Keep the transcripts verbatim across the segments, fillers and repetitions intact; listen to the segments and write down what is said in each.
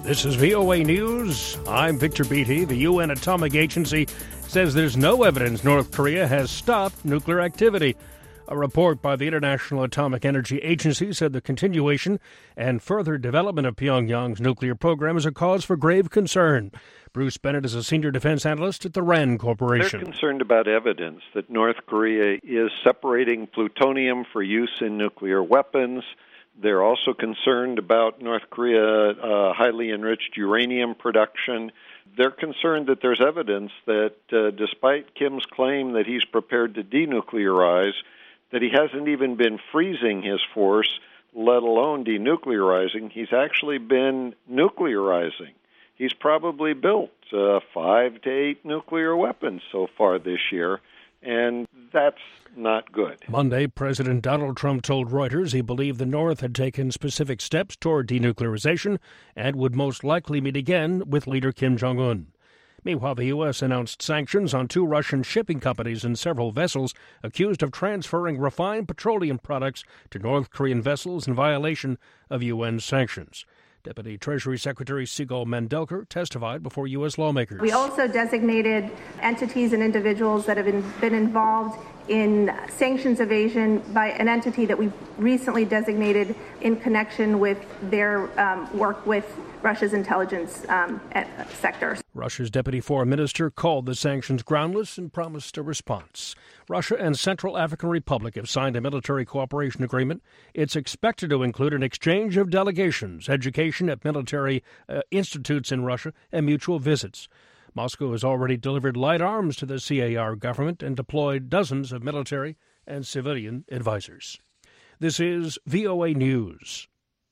This is V O A News. I'm Victor Beatty. The U N Atomic Agency says there's no evidence North Korea has stopped nuclear activity. A report by the International Atomic Energy Agency said the continuation and further development of Pyongyang's nuclear program is a cause for grave concern. Bruce Bennett is a senior defense analyst at the RAND Corporation. They're concerned about evidence that North Korea is separating plutonium for use in nuclear weapons. They're also concerned about North Korea uh, highly enriched uranium production. They're concerned that there's evidence that uh, despite Kim's claim that he's prepared to denuclearize, that he hasn't even been freezing his force, let alone denuclearizing. He's actually been nuclearizing. He's probably built uh, five to eight nuclear weapons so far this year, and that's not good. Monday, President Donald Trump told Reuters he believed the North had taken specific steps toward denuclearization and would most likely meet again with leader Kim Jong-un. Meanwhile, the U S announced sanctions on two Russian shipping companies and several vessels accused of transferring refined petroleum products to North Korean vessels in violation of U N sanctions. Deputy Treasury Secretary Sigal Mandelker testified before U S lawmakers. We also designated entities and individuals that have been, been involved in sanctions evasion by an entity that we recently designated in connection with their um, work with Russia's intelligence um, sectors. Russia's deputy foreign minister called the sanctions groundless and promised a response. Russia and Central African Republic have signed a military cooperation agreement. It's expected to include an exchange of delegations, education at military uh, institutes in Russia, and mutual visits. Moscow has already delivered light arms to the C A R government and deployed dozens of military and civilian advisors. This is V O A News.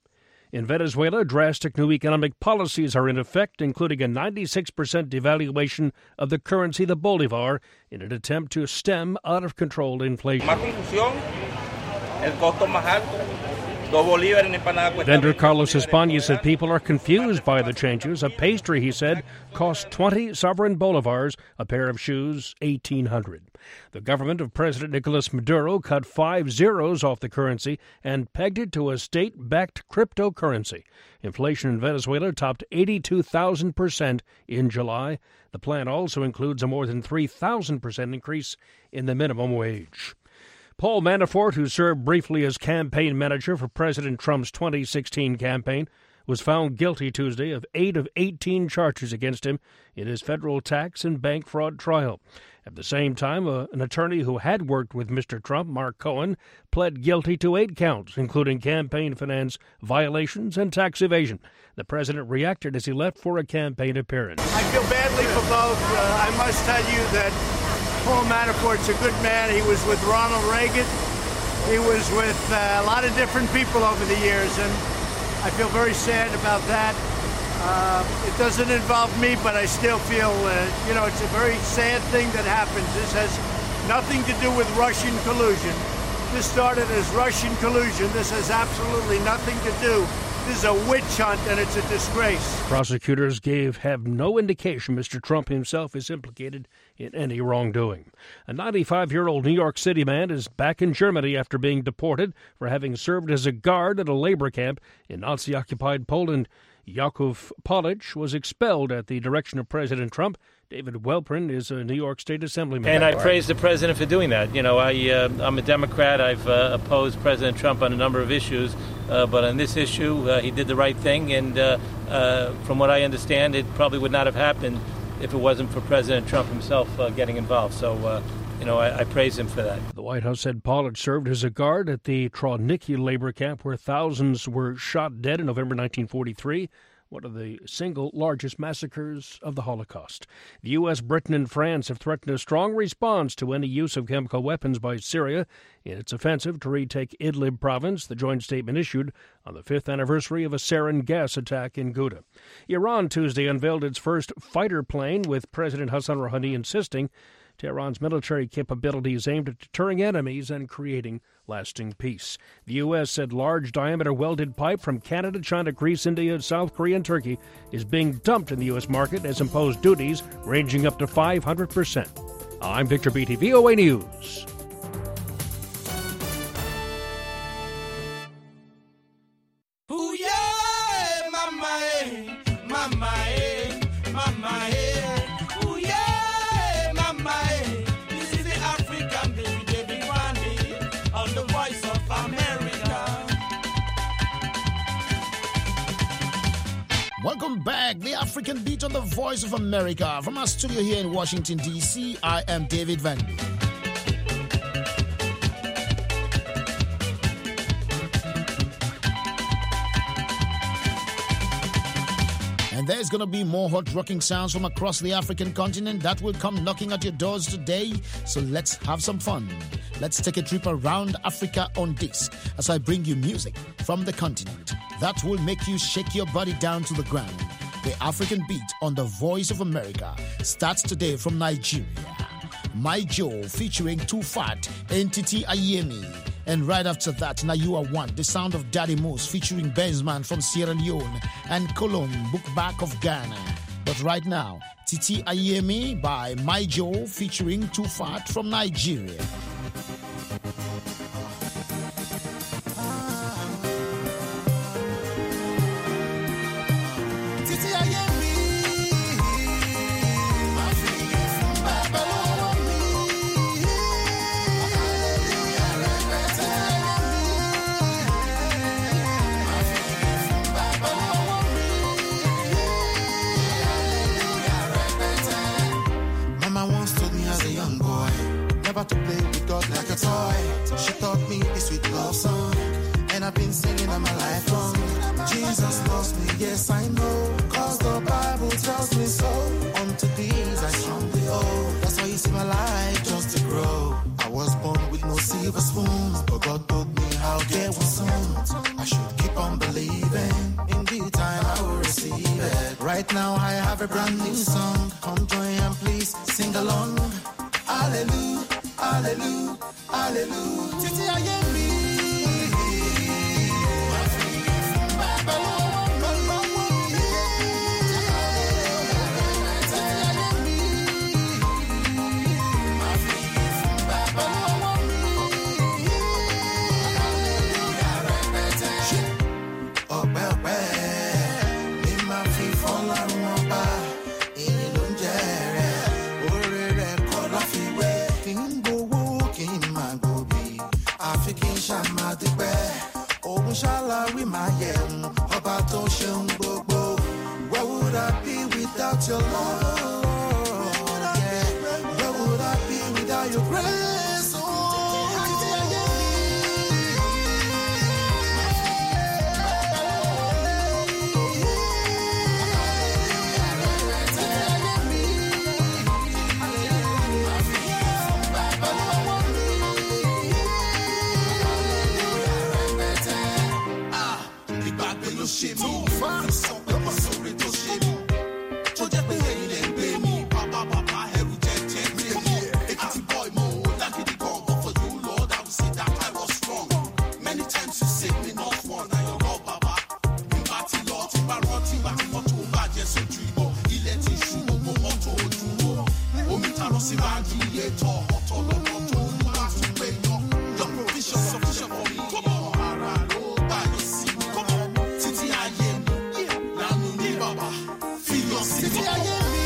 In Venezuela, drastic new economic policies are in effect, including a ninety-six percent devaluation of the currency, the bolivar, in an attempt to stem out-of-control inflation. Vendor Carlos España said people are confused by the changes. A pastry, he said, cost twenty sovereign bolivars, a pair of shoes, eighteen hundred. The government of President Nicolas Maduro cut five zeros off the currency and pegged it to a state-backed cryptocurrency. Inflation in Venezuela topped eighty-two thousand percent in July. The plan also includes a more than three thousand percent increase in the minimum wage. Paul Manafort, who served briefly as campaign manager for President Trump's twenty sixteen campaign, was found guilty Tuesday of eight of eighteen charges against him in his federal tax and bank fraud trial. At the same time, uh, an attorney who had worked with Mister Trump, Mark Cohen, pled guilty to eight counts, including campaign finance violations and tax evasion. The president reacted as he left for a campaign appearance. I feel badly for both. Uh, I must tell you that Paul Manafort's a good man. He was with Ronald Reagan. He was with uh, a lot of different people over the years, and I feel very sad about that. Uh, it doesn't involve me, but I still feel, uh, you know, it's a very sad thing that happens. This has nothing to do with Russian collusion. This started as Russian collusion. This has absolutely nothing to do. This is a witch hunt, and it's a disgrace. Prosecutors gave have no indication Mister Trump himself is implicated in any wrongdoing. A ninety-five-year-old New York City man is back in Germany after being deported for having served as a guard at a labor camp in Nazi-occupied Poland. Jakub Polich was expelled at the direction of President Trump. David Welprin is a New York State Assemblyman. And I praise the president for doing that. You know, I, uh, I'm a Democrat. I've uh, opposed President Trump on a number of issues. Uh, but on this issue, uh, he did the right thing. And uh, uh, from what I understand, it probably would not have happened if it wasn't for President Trump himself uh, getting involved. So, uh, you know, I, I praise him for that. The White House said Polich served as a guard at the Trawnicki labor camp where thousands were shot dead in November nineteen forty-three. One of the single largest massacres of the Holocaust. The U S, Britain, and France have threatened a strong response to any use of chemical weapons by Syria in its offensive to retake Idlib province, the joint statement issued on the fifth anniversary of a sarin gas attack in Ghouta. Iran Tuesday unveiled its first fighter plane, with President Hassan Rouhani insisting Tehran's military capabilities aimed at deterring enemies and creating lasting peace. The U S said large-diameter welded pipe from Canada, China, Greece, India, South Korea, and Turkey is being dumped in the U S market as imposed duties ranging up to five hundred percent. I'm Victor Beatty, V O A News. Ooh, yeah, mama, Welcome back. The African Beat on the Voice of America. From our studio here in Washington, D C, I am David Vandy. And there's going to be more hot rocking sounds from across the African continent that will come knocking at your doors today. So let's have some fun. Let's take a trip around Africa on disc as I bring you music from the continent that will make you shake your body down to the ground. The African Beat on the Voice of America starts today from Nigeria. My Joe featuring Too Fat, Entity Ayemi. And right after that, Now You Are One, the sound of Daddy Moose featuring Benzman from Sierra Leone and Cologne, Book Back of Ghana. But right now, Titi Ayemi by My Joe featuring Too Fat from Nigeria. Never to play with God like a toy. She taught me a sweet love song, and I've been singing all my life long. Jesus loves me, yes I know, cause the Bible tells me so. Unto these I strongly owe. That's why you see my life just to grow. I was born with no silver spoon, but God told me I'll get one soon. I should keep on believing, in due time I will receive it. Right now I have a brand new song. Come join and please sing along. Hallelujah, hallelujah, hallelujah. Titi Ayemi. Where would I be without your love? Yeah. Where would I be without your grace? Oh, shit me, fine, so come on, so it will shit me. So just be hating and pay me, papa, papa, heru, jet, jet, me, yeah. Ekiti boy, mo, like it go, but for you, Lord, I will say that I was strong. Many times you saved me, not one, I your love, baba. You batty, Lord, you are rotting, but you want to bad, yes, so dream, he let you shoot, go, go, to you. Oh, me, Taro, Sivanji, yeah, talk, hot, or not, to you, have to pay, no. Your provision sufficient for me, come on, hara, no, by your seat, come on. Titi Ayemi.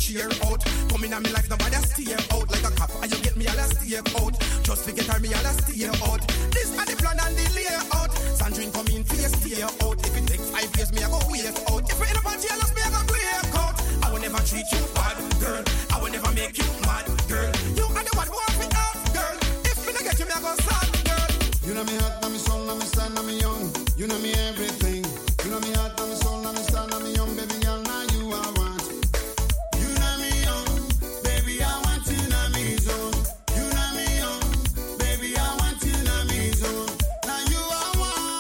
cheer out. Come in on me life, nobody stay out. Like a cop, and you get me all a stay out. Just to get her, me all a stay out. This are the plan and the layout. Sandrine come in, face stay out. If it takes five years, me I go wait out. If it ain't about jealous, me I go break out. I will never treat you bad, girl. I will never make you mad, girl. You are the one who want me out, girl. If me not get you, me I go sad, girl. You know me heart, know me soul, know me stand, know me young. You know me everything. You know me heart, know me soul, know me stand, know me young, baby girl. Now you I want. You know me young, baby I want you know me zone. You know me young, baby I want you know me zone. Now you I want.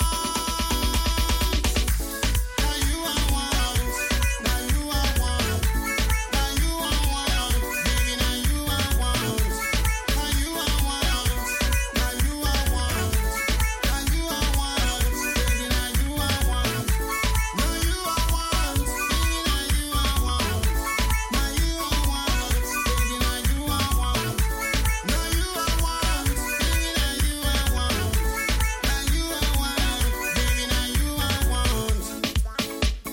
Now you I want. Now you I want. Now you I want, baby. Now you I want. Now you I want. Now you I want. Now you I want, baby. Now you I want. Now you I want, baby. Now you I want. Now you I want, baby. Now you I want. Now you I want, baby. Now you I want. Now you I want, baby. Now you I want.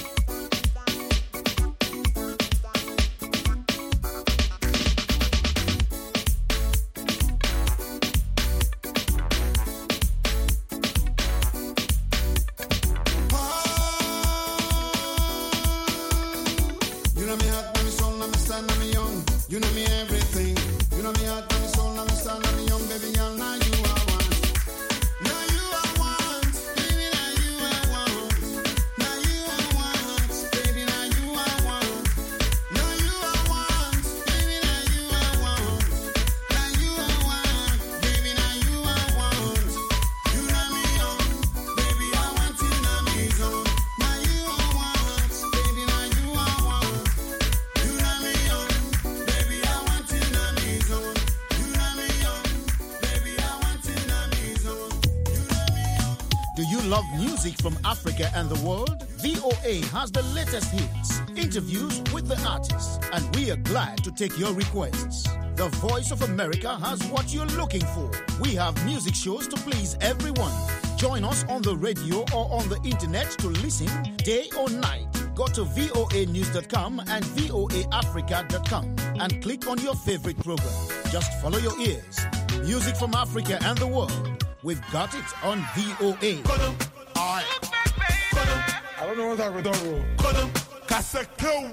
You know me heart, know me soul, know me stand, know me young. You know me everything. You know me heart, know me soul, know me stand, know me young, baby girl. Now you I want. Now you I want, baby. Now you I want. Now you I want, baby. Now you I want. Now you I want, baby. Now you I want. Now you I want, baby. Now you I want. You know me young, baby. I want you know me zone. Now you I want, baby. Now you I want. You know me young, baby. I want you know me zone. You know me young, baby. I want you know me zone. You know me young. Do you love music from Africa and the world? V O A has the latest hits, interviews with the artists, and we are glad to take your requests. The Voice of America has what you're looking for. We have music shows to please everyone. Join us on the radio or on the internet to listen day or night. Go to V O A news dot com and V O A africa dot com and click on your favorite program. Just follow your ears. Music from Africa and the world. We've got it on V O A. Alright. I don't know what that would do. Cassette-clone.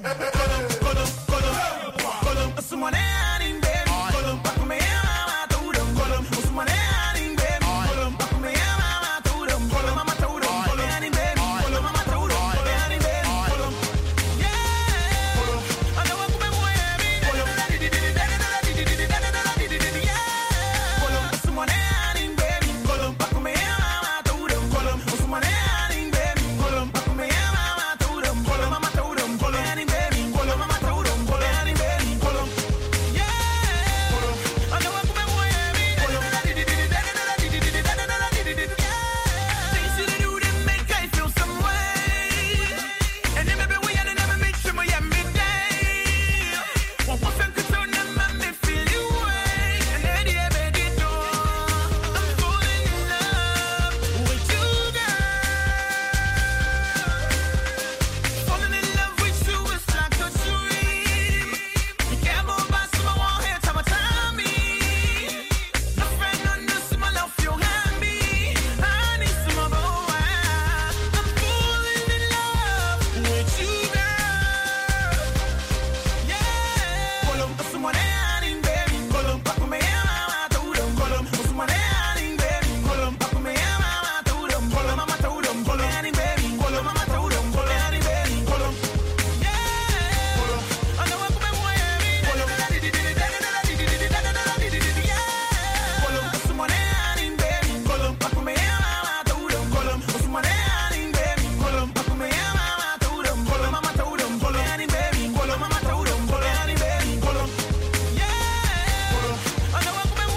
Someone adding, baby. Back me out, I told them. Someone adding, baby. Back me out, I told them. Mama told them. Adding, baby. Mama told them. Adding, baby. Yeah. I know I'm going to yeah. Someone adding, baby. Back me out, I told them. Someone adding, baby. Back me out, I told them. Mama told them. Adding, baby. Mama told them. Adding, baby. Yeah. I know I'm going to things you do that make I feel some way. And then maybe we had never make sure we have midday. One person could turn them and me feel you way. And then the ever did know I'm falling in love with you, girl. Falling in love with you is like a dream. You can't move by some I want here time I time me. No friend on this my love you have me. I need some of oh I'm falling in love with you, girl. Yeah. Someone adding, baby. Back me out, I told them. Someone adding, baby. Back me out, I told them. Mama told them. Adding, baby. Mama told them. Adding, baby. Yeah. I know I'm going yeah. Someone adding, baby. Back me out, I told them. Someone adding, baby. Back me out, I told them. Mama told them. Adding, baby. Mama told them. Adding, baby. Yeah. I know I'm going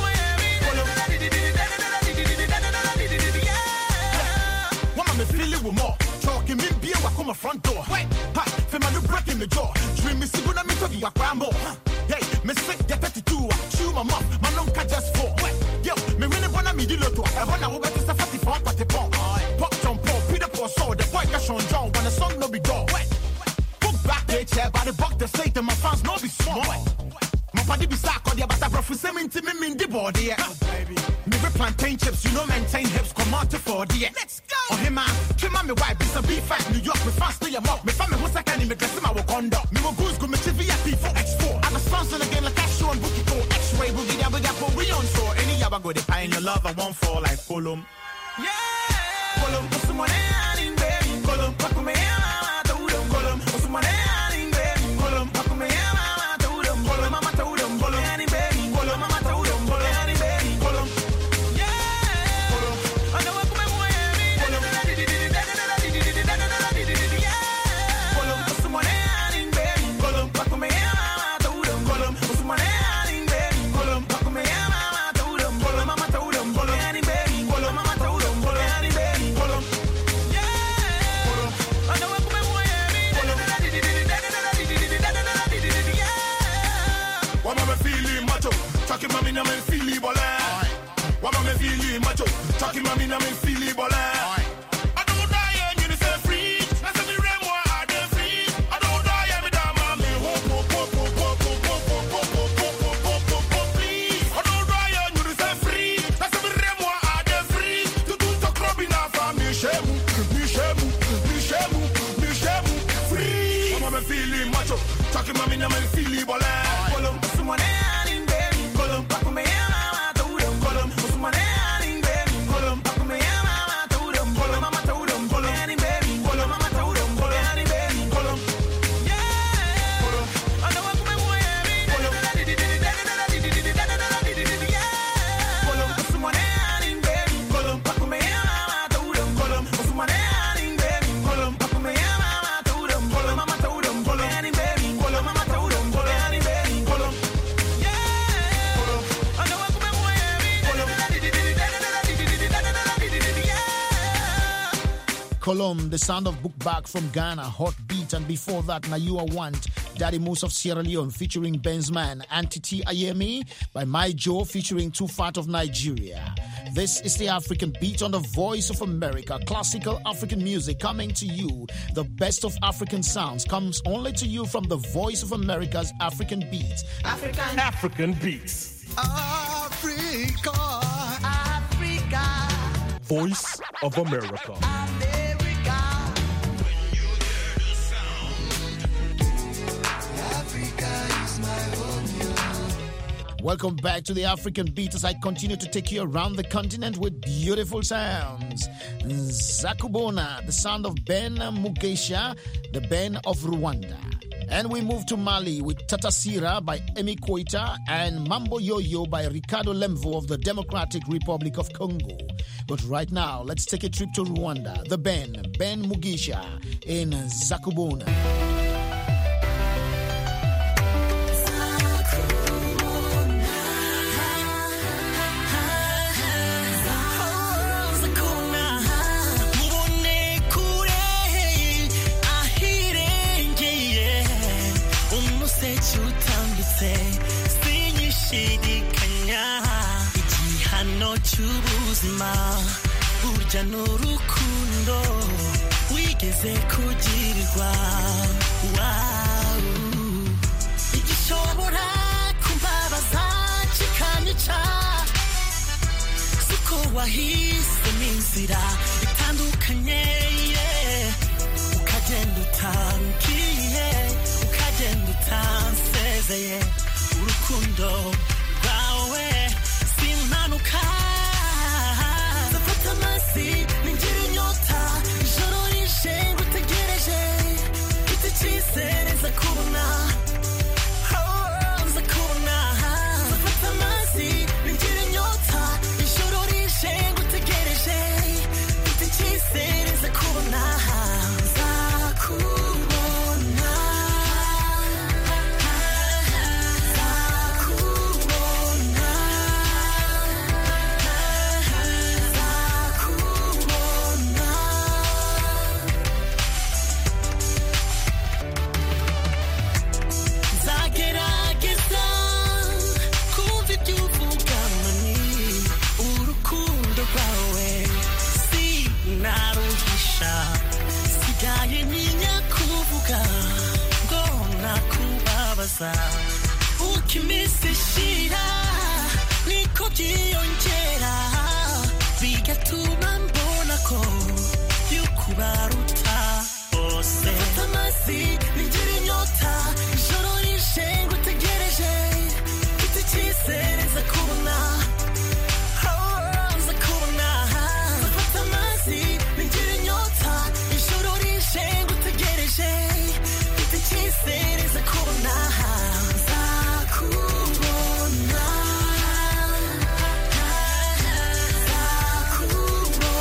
yeah. Woman, me feel it with more. Talking me beer, walk on my front door. Wait, hi, feel my new break in the jaw. Dream me see good, I'm me talking a crambo. Hey, me sick, get thirty-two. Chew my mouth, my long cat just four. Wait, yo, me really wanna me deal to. I wanna go back to Safati for party pong. Pop jump, pop, Peter for so. The boy got Sean John when the song no be done. Wait, book back They chair by the buck, the slate, and my fans no be small. My body be sack or the butter broth with semen to me in the body. Me with plantain chips, you know, maintain hips, come out to four D. Let's go. Oh, hey man, trim on me wife, it's a beef fat New York, me fast to your mouth. Me family who's second in me dress, my wakanda. Me will goose, go me to V I P for X four. I'm a sponsor again, like I show and bookie for X-ray, boogie, that we got for we on so. Any yabba go, they pie in your love, I won't fall like Colum. Yeah, Colum, put someone in, baby. Colum, fuck me, I do them. Colum, put someone in, baby. Colum, fuck me, I do them. Colum, mama told them. Colum, any baby. Colum, mama told them. Colum, any baby. Colum, yeah. Colum, I know what I'm wearing. Colum, yeah. Colum, put someone in, baby. Colum, fuck me, I do them. Colum, put someone in, baby. Colum, fuck me, I do them. Colum, mama told them. Colum, any baby. Colum, mama told them. Colum, any baby. Colum, yeah. Colum, I know what I'm wearing. Colum, yeah. What am I feeling macho? Talking about me now, I'm feeling bole. What am I feeling macho? Talking about me now, I'm feeling bole. I don't die and you say free. I say me remoi, I don't free. I don't die and me damn me hope, hope, hope, hope, hope, hope, hope, hope, hope, hope, hope, hope, hope, please. I don't die and you say free. I say me remoi, I don't free. To do to crop in our family, shame, me shame, me shame, me shame, free. What am I feeling macho? Talking about me now, I'm feeling bole. Colum, someone in, baby. Colum, back me, I do them. Colum, someone in, baby. Colum, back me, I do them. Colum, mama told them. Colum, any baby. Colum, mama told them. Colum, any baby. Colum, yeah. Colum, I know what I'm wearing. Colum, yeah. Colum, someone in, baby. Colum, back me, I do them. Colum, someone in, baby. Colum, back me, I do them. Colum, mama told them. Colum, any baby. Colum, mama told them. Colum, any baby. Colum, yeah. Colum, I know what I'm wearing. Colum, yeah. Colum, the sound of Book Back from Ghana, Hot Beat, and before that, Now You Are Want, Daddy Moose of Sierra Leone featuring Benzman, Antiti Ayemi by My Joe featuring Too Fat of Nigeria. This is the African Beat on the Voice of America, classical African music coming to you. The best of African sounds comes only to you from the Voice of America's African Beat. African, African Beats. Africa, Africa, Voice of America. America. Africa is my home. Welcome back to the African Beat as I continue to take you around the continent with beautiful sounds. Zakubona, the sound of Ben Mugisha, the Ben of Rwanda. And we move to Mali with Tatasira by Emi Koita and Mambo Yo-Yo by Ricardo Lemvo of the Democratic Republic of Congo. But right now, let's take a trip to Rwanda. The Ben, Ben Mugisha in Zakubona. Chubuzima burya n'urukundo wigeze kugirirwa wow igishobora kumbabaza kikanyica suko wahise n'inzira itandukanye ukagenda utangiye ukagenda utansezeye urukundo rwawe simanuka zafata amasi ningira inyota ijoro rishe ngutegereje mfite icyizere nza kubona nza kubona zafata amasi ningira inyota ijoro rishe ngutegereje mfite icyizere nza kubona nza kubona gusa uko iminsi ishira niko byiyongera bigatuma mbona ko yukubaruta bose fata amazi bigira inyota ijoro rishe ngutegereje mfite icyizere nza kubona nza kubona fata amazi bigira inyota ijoro rishe ngutegereje mfite icyizere nza kubona nza kubona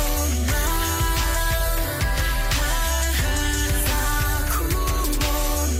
nza kubona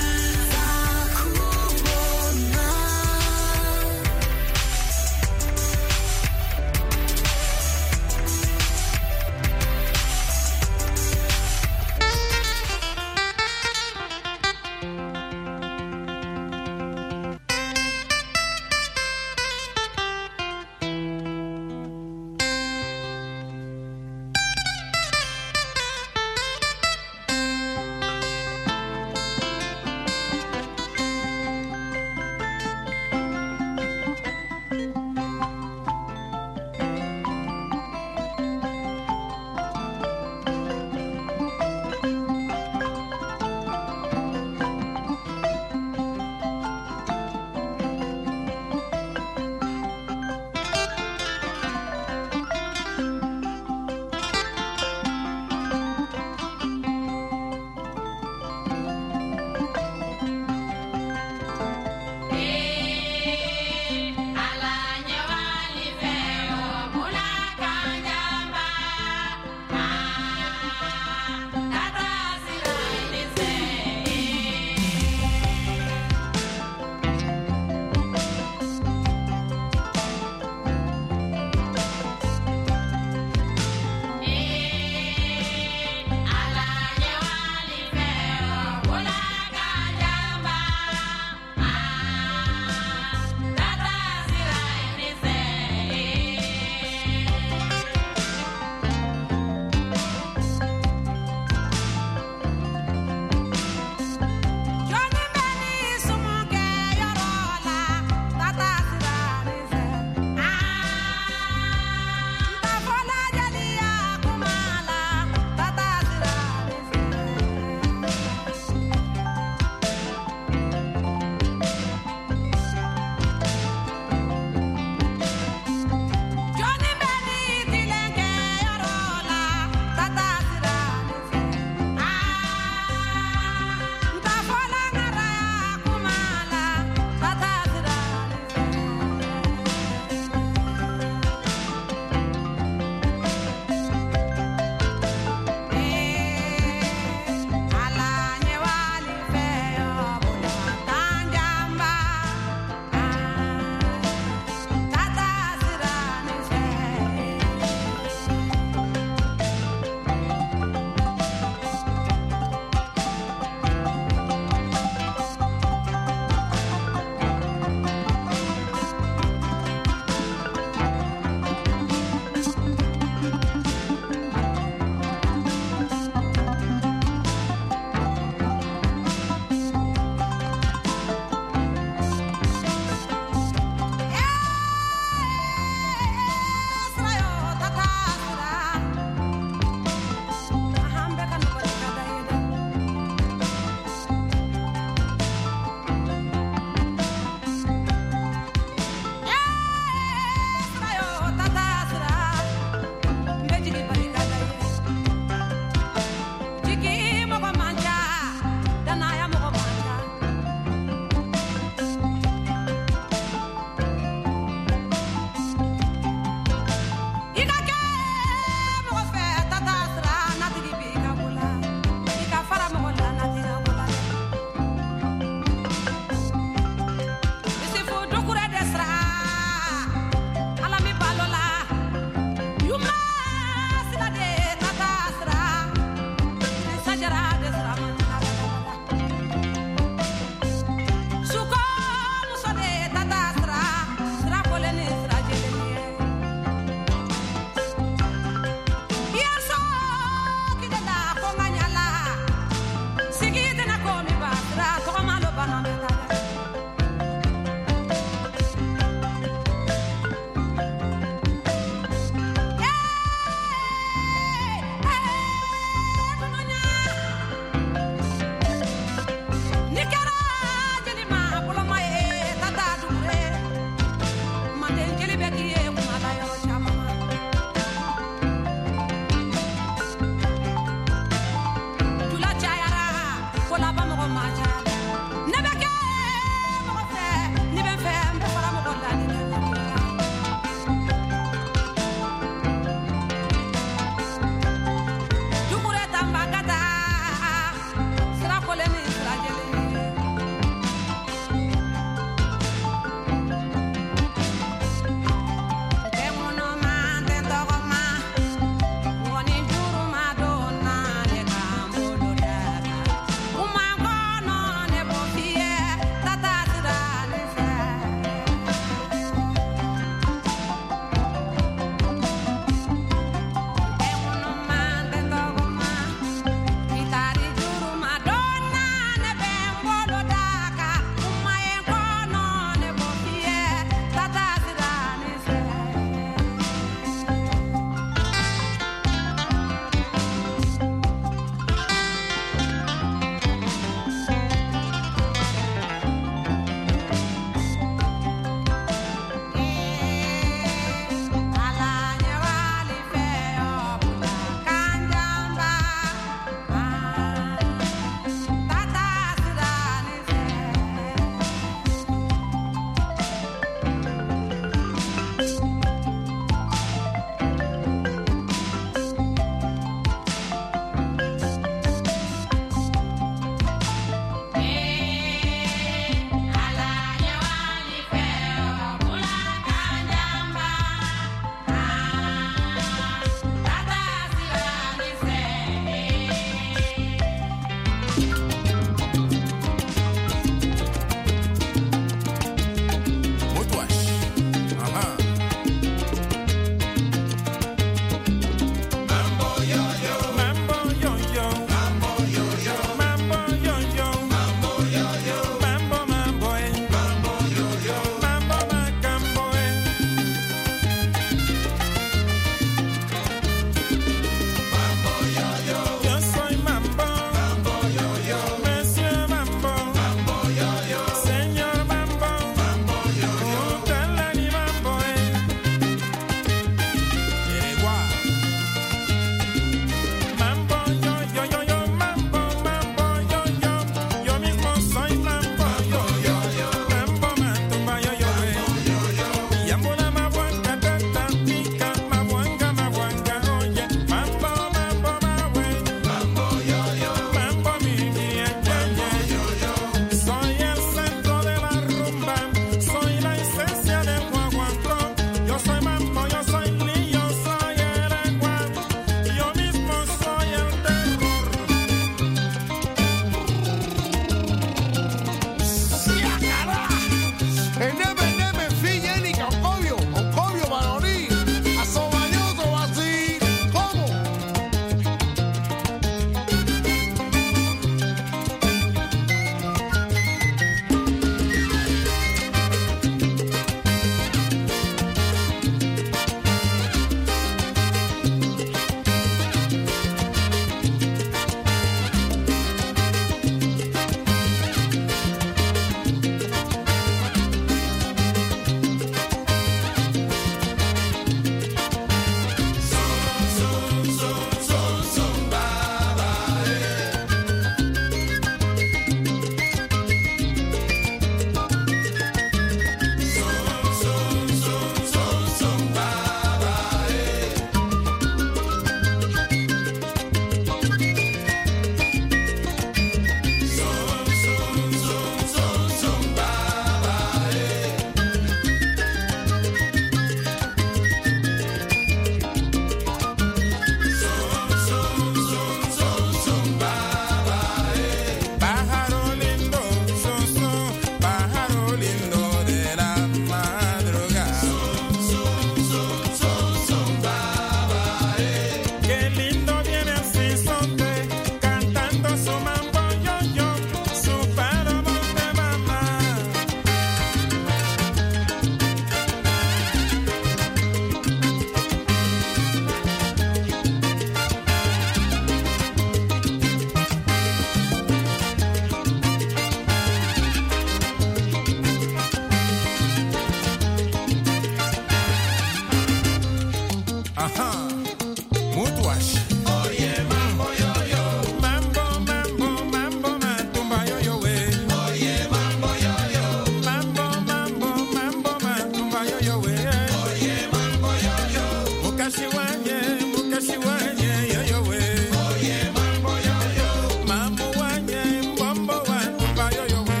Aha. Mutwash. Oh yeah, mambo yo yo. Mambo, mambo, mambo, matumba yo yo we. Oh yeah, mambo yo yo. Mambo, mambo, mambo, matumba yo yo we. Oh yeah, mambo yo yo. Mukashi wanye, mukashi wanye yo yo we. Oh yeah, mambo yo yo. Mambo wanye, mambo matumba yo yo we.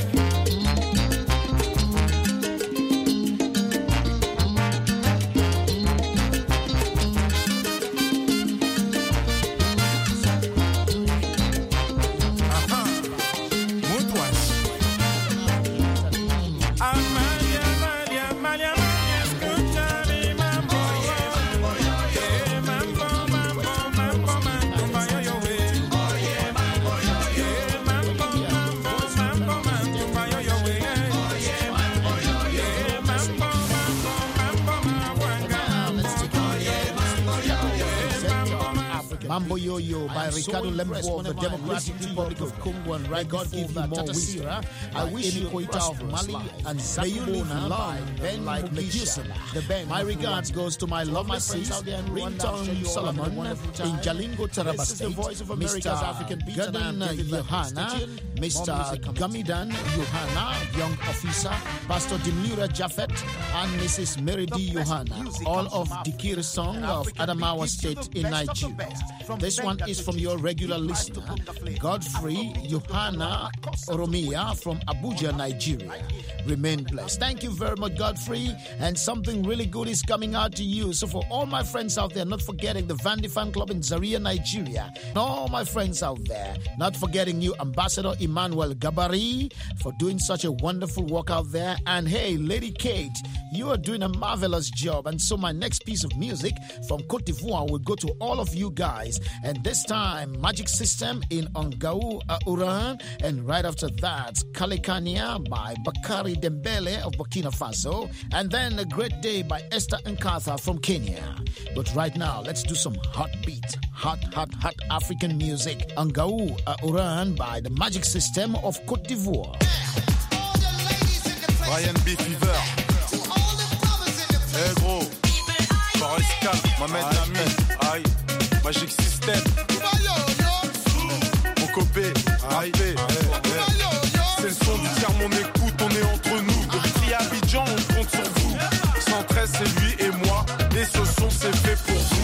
Amalia, Amalia, Amalia, Amalia, escúchame, mambo. Yeah, mambo, mambo, mambo, mambo, yo, yo, eh. Yeah, mambo, mambo, mambo, mambo, yo, yo, eh. Yeah, mambo, mambo, mambo, Mambo Yo-Yo by Ricardo Lembo of the Democratic Republic of Congo, and right God give you more wisdom. I wish you Koita of Mali and Zayulina by Ben like Medusa. My regards goes to my lovely sis, Ringtone Solomon in Jalingo, Taraba State, Mister Gadan Yohana, Mister Gamidan Yohana, young officer, Pastor Dimlura Jaffet, and Missus Meridi Yohana, all of Dikir song of Adamawa State in Nigeria. This one is from your regular listener, Godfrey Yohana Oromia from Abuja, Nigeria. Remain blessed. Thank you very much, Godfrey. And something really good is coming out to you. So for all my friends out there, not forgetting the Vandy Fan Club in Zaria, Nigeria. And all my friends out there, not forgetting you, Ambassador Emmanuel Gabari, for doing such a wonderful work out there. And hey, Lady Kate, you are doing a marvelous job. And so my next piece of music from Côte d'Ivoire will go to all of you guys. And this time, Magic System in Ongau Uran. And right after that, Kalekania by Bakari Dembele of Burkina Faso. And then A Great Day by Esther Nkatha from Kenya. But right now, let's do some hot beat, hot, hot, hot African music. Ongau Uran by the Magic System of Côte d'Ivoire. Brian B. Fever. Eh gros, Forest Camp, Mohamed Lamy, aïe, Magic System, mon copé, aïe, c'est le son du tiers, mon écoute, on est entre nous, depuis Abidjan, on compte sur vous, cent treize c'est lui et moi, et ce son c'est fait pour vous.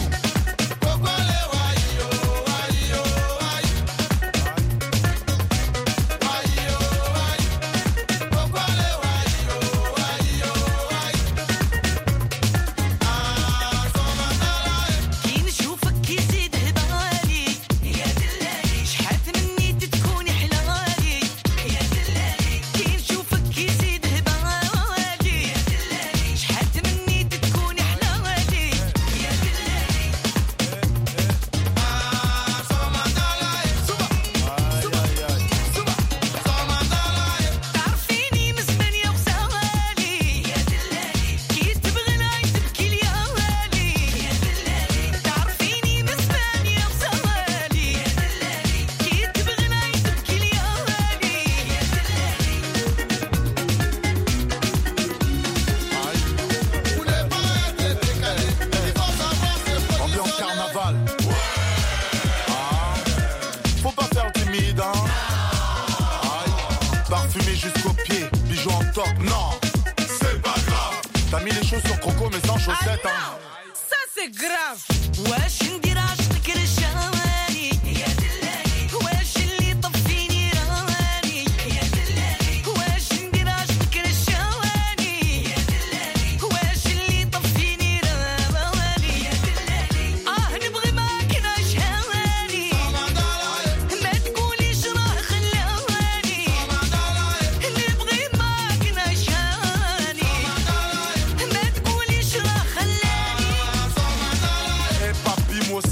Ça c'est grave. واش ندير عشقك رشاني يا دلالي واش اللي طفيني راني يا دلالي واش ندير عشقك رشاني يا دلالي واش اللي طفيني راني يا دلالي اه نبغي معاك نشهاني ما تقوليش راه خلاني نبغي معاك نشهاني ما تقوليش راه خلاني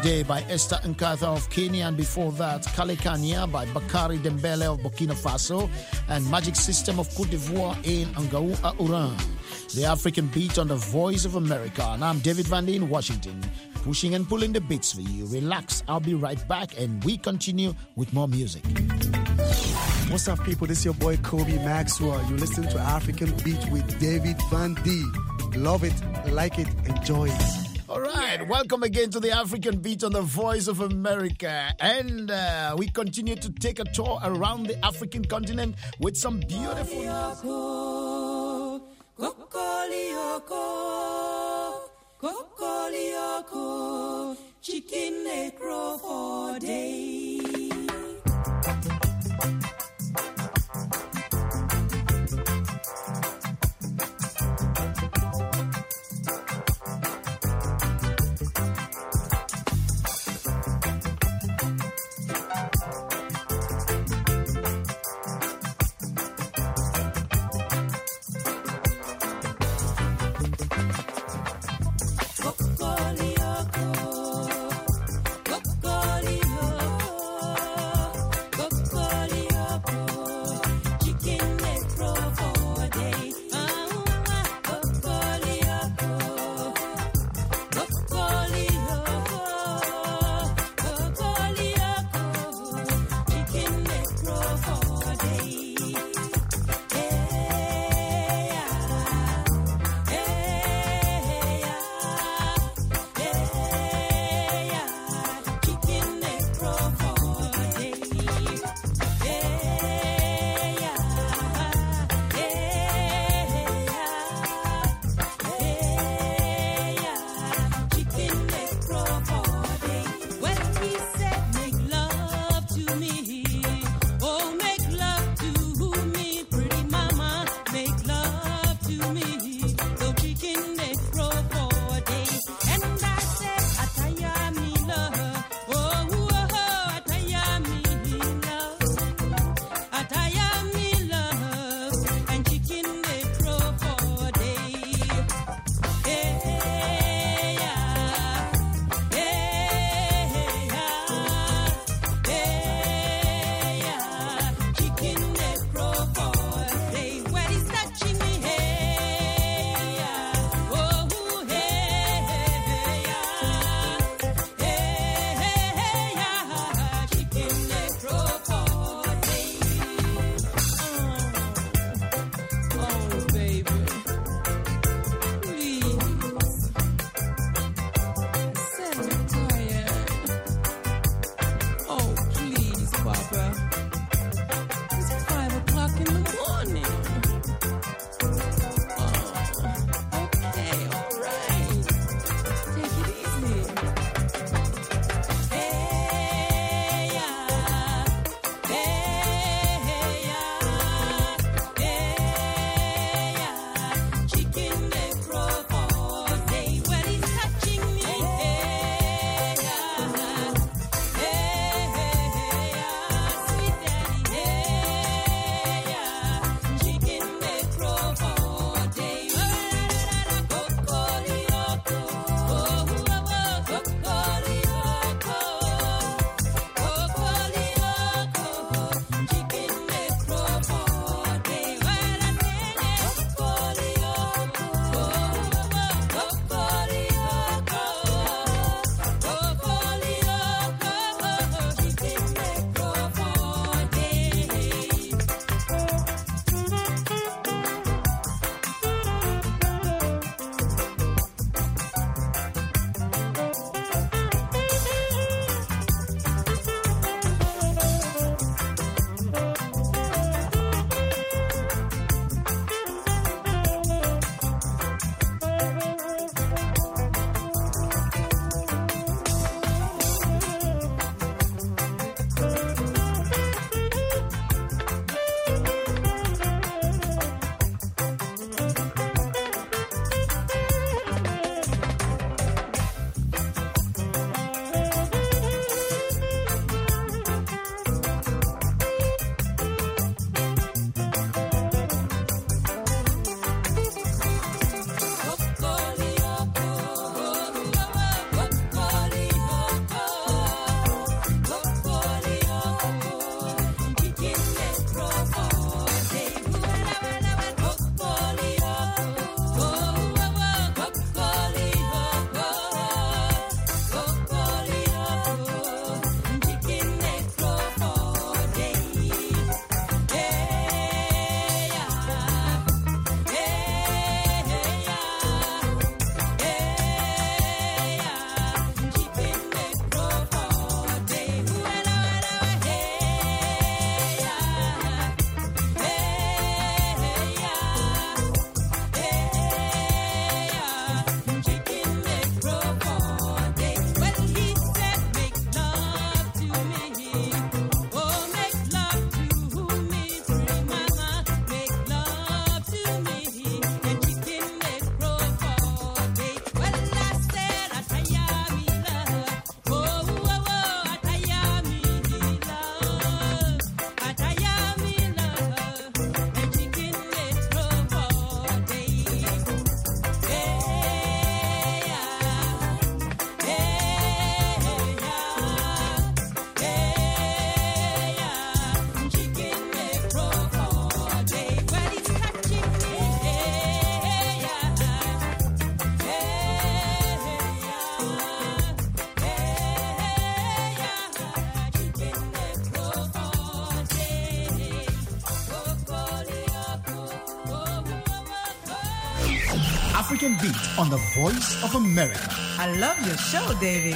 Today by Esther Nkatha of Kenya, and before that, Kalekania by Bakari Dembele of Burkina Faso, and Magic System of Cote d'Ivoire in Angau Auran. The African Beat on the Voice of America, and I'm David Van D in Washington, pushing and pulling the beats for you. Relax, I'll be right back, and we continue with more music. What's up, people? This is your boy Kobe Maxwell. You listen to African Beat with David Van D. Love it, like it, enjoy it. All right, welcome again to the African Beat on the Voice of America. And uh, we continue to take a tour around the African continent with some beautiful chicken necro for day. Cocolia, African Beat on the Voice of America. I love your show, David.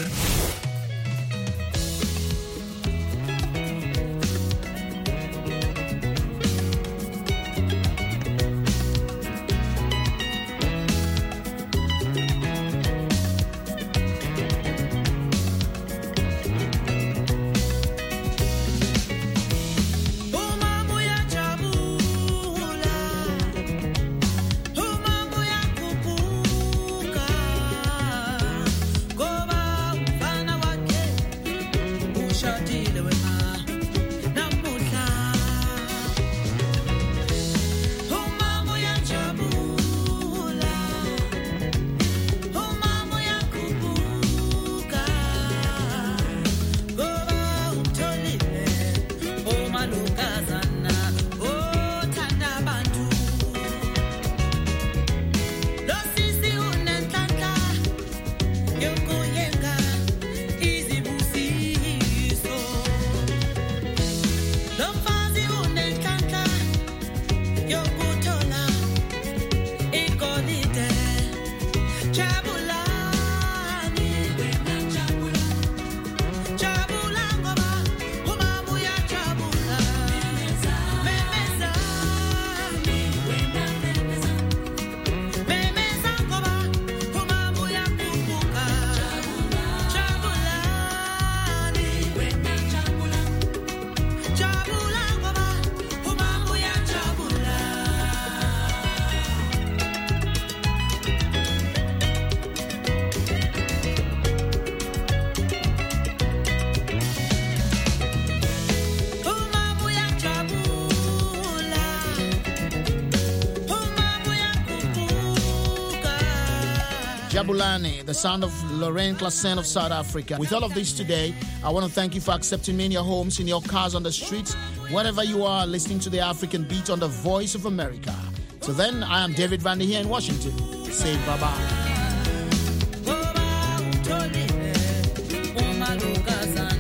Jabulani, the sound of Lorraine Klassen of South Africa. With all of this today, I want to thank you for accepting me in your homes, in your cars, on the streets, wherever you are listening to the African Beat on the Voice of America. So then, I am David Vandy here in Washington. Say bye-bye.